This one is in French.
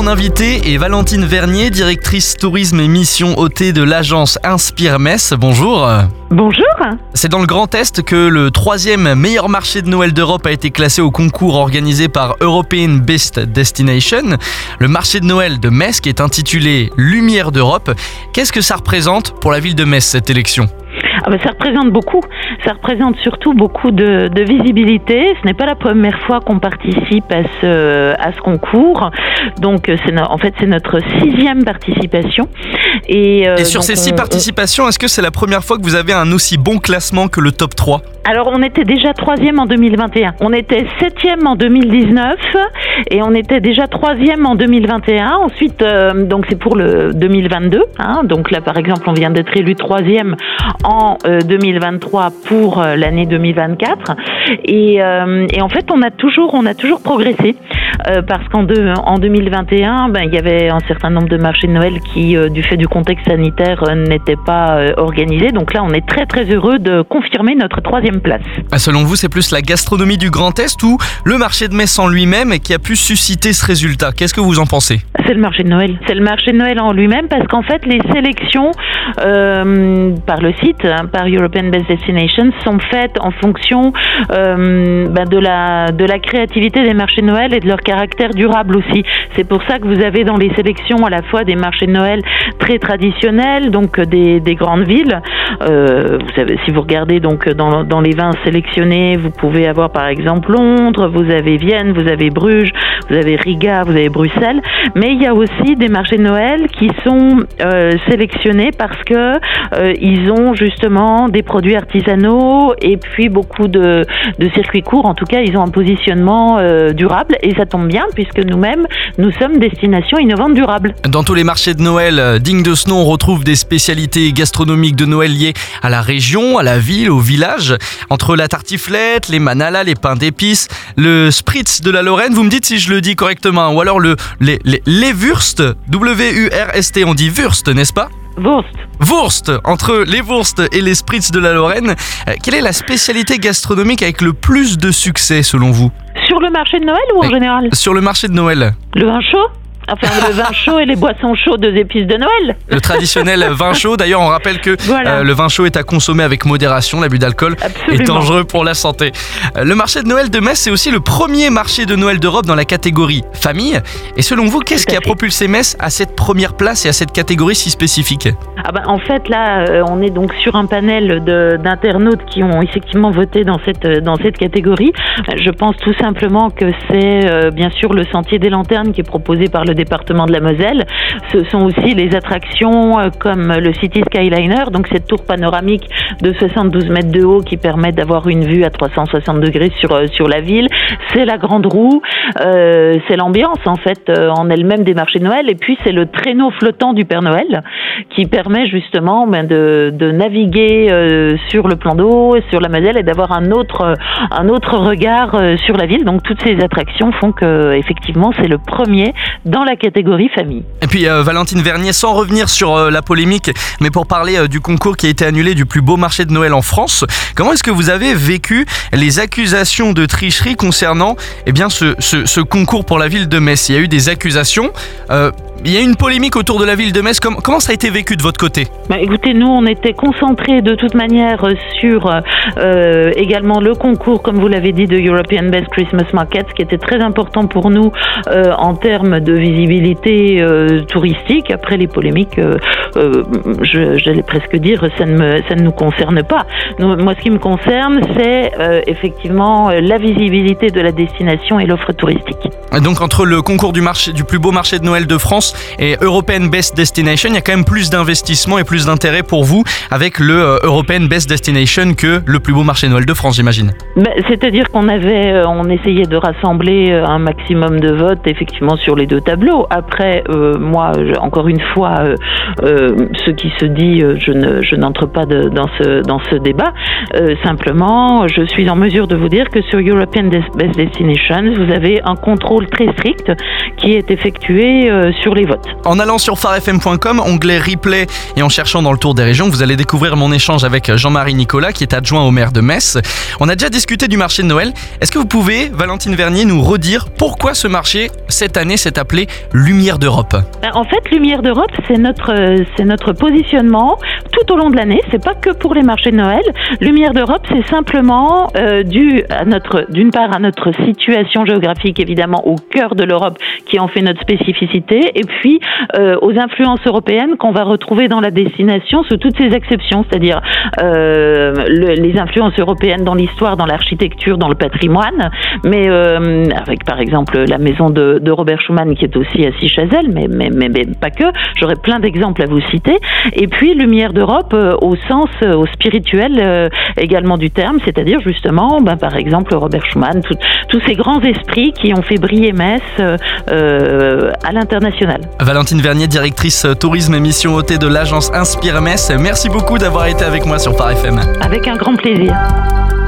mon invité est Valentine Vernier, directrice tourisme et mission hôté de l'agence Inspire Metz. Bonjour. Bonjour. C'est dans le Grand Est que le 3e meilleur marché de Noël d'Europe a été classé au concours organisé par European Best Destination. Le marché de Noël de Metz qui est intitulé Lumière d'Europe. Qu'est-ce que ça représente pour la ville de Metz, cette élection ? Ça représente beaucoup. Ça représente surtout beaucoup de visibilité. Ce n'est pas la première fois qu'on participe à ce concours. Donc, c'est notre 6e participation. Et sur ces 6 participations, est-ce que c'est la première fois que vous avez un aussi bon classement que le top 3 ? Alors, on était déjà 3e en 2021. On était 7e en 2019 et on était déjà 3e en 2021. Ensuite, donc c'est pour le 2022. Donc là, par exemple, on vient d'être élu 3e en 2023 pour l'année 2024. Et en fait, on a toujours progressé parce qu'en 2021, il y avait un certain nombre de marchés de Noël qui, du fait du contexte sanitaire, n'étaient pas organisés. Donc là, on est très très heureux de confirmer notre 3e place. Selon vous, c'est plus la gastronomie du Grand Est ou le marché de Metz en lui-même qui a pu susciter ce résultat ? Qu'est-ce que vous en pensez ? C'est le marché de Noël. C'est le marché de Noël en lui-même parce qu'en fait, les sélections par le site, par European Best Destination, sont faites en fonction de la créativité des marchés de Noël et de leur caractère durable aussi. C'est pour ça que vous avez dans les sélections à la fois des marchés de Noël très traditionnels, donc des grandes villes. Vous savez, si vous regardez donc dans les 20 sélectionnés, vous pouvez avoir par exemple Londres, vous avez Vienne, vous avez Bruges, vous avez Riga, vous avez Bruxelles. Mais il y a aussi des marchés de Noël qui sont sélectionnés parce que ils ont justement des produits artisanaux et puis beaucoup de circuits courts. En tout cas, ils ont un positionnement durable et ça tombe bien puisque nous-mêmes, nous sommes destination innovante durable. Dans tous les marchés de Noël dignes de ce nom, on retrouve des spécialités gastronomiques de Noël liées à la région, à la ville, au village. Entre la tartiflette, les manalas, les pains d'épices, le spritz de la Lorraine, vous me dites si je le dis correctement, ou alors les Wurst, W-U-R-S-T, on dit Wurst, n'est-ce pas ? Wurst, entre les Wurst et les spritz de la Lorraine, quelle est la spécialité gastronomique avec le plus de succès selon vous ? Sur le marché de Noël ou en général ? Sur le marché de Noël. Le vin chaud ? Enfin, le vin chaud et les boissons chaudes aux épices de Noël. Le traditionnel vin chaud. D'ailleurs, on rappelle que le vin chaud est à consommer avec modération. L'abus d'alcool est dangereux pour la santé. Le marché de Noël de Metz, c'est aussi le premier marché de Noël d'Europe dans la catégorie famille. Et selon vous, qu'est-ce qui a propulsé Metz à cette première place et à cette catégorie si spécifique ? En fait, là, on est donc sur un panel d'internautes qui ont effectivement voté dans cette catégorie. Je pense tout simplement que c'est bien sûr le Sentier des Lanternes qui est proposé par le département de la Moselle. Ce sont aussi les attractions comme le City Skyliner, donc cette tour panoramique de 72 mètres de haut qui permet d'avoir une vue à 360 degrés sur la ville. C'est la Grande Roue, c'est l'ambiance en fait en elle-même des marchés de Noël, et puis c'est le traîneau flottant du Père Noël qui permet justement de naviguer sur le plan d'eau, sur la Moselle et d'avoir un autre regard sur la ville. Donc toutes ces attractions font que effectivement c'est le premier dans la catégorie famille. Et puis Valentine Vernier, sans revenir sur la polémique, mais pour parler du concours qui a été annulé du plus beau marché de Noël en France, comment est-ce que vous avez vécu les accusations de tricherie concernant ce concours pour la ville de Metz ? Il y a eu des accusations, il y a eu une polémique autour de la ville de Metz. Comment ça a été vécu de votre côté ? Écoutez, nous on était concentrés de toute manière sur également le concours, comme vous l'avez dit, de European Best Christmas Market, qui était très important pour nous en termes de visibilité touristique. Après les polémiques, j'allais presque dire, ça ne nous concerne pas. Moi, ce qui me concerne, c'est effectivement la visibilité de la destination et l'offre touristique. Donc entre le concours du plus beau marché de Noël de France et European Best Destination, il y a quand même plus d'investissement et plus d'intérêt pour vous avec le European Best Destination que le plus beau marché de Noël de France, j'imagine. C'est-à-dire qu'on essayait de rassembler un maximum de votes effectivement sur les deux tableaux. Après, moi, encore une fois, ce qui se dit, je n'entre pas dans ce débat. Simplement, je suis en mesure de vous dire que sur European Best Destination, vous avez un contrôle très strict qui est effectué sur les votes. En allant sur farfm.com, onglet replay, et en cherchant dans le tour des régions, vous allez découvrir mon échange avec Jean-Marie Nicolas, qui est adjoint au maire de Metz. On a déjà discuté du marché de Noël. Est-ce que vous pouvez, Valentine Vernier, nous redire pourquoi ce marché, cette année, s'est appelé Lumière d'Europe? En fait, Lumière d'Europe, c'est notre positionnement tout au long de l'année. C'est pas que pour les marchés de Noël. Lumière d'Europe, c'est simplement dû à d'une part à notre situation géographique, évidemment, au cœur de l'Europe, qui en fait notre spécificité, et puis aux influences européennes qu'on va retrouver dans la destination sous toutes ses acceptions, c'est-à-dire les influences européennes dans l'histoire, dans l'architecture, dans le patrimoine, mais avec par exemple la maison de Robert Schuman qui est aussi à Chazelles, mais pas que. J'aurais plein d'exemples à vous citer. Et puis Lumière d'Europe au sens spirituel également du terme, c'est-à-dire justement, par exemple Robert Schuman, tous ces grands esprits qui ont fait briller Metz à l'international. Valentine Vernier, directrice tourisme et mission hôtesse de l'agence Inspire Metz. Merci beaucoup d'avoir été avec moi sur Phare FM. Avec un grand plaisir.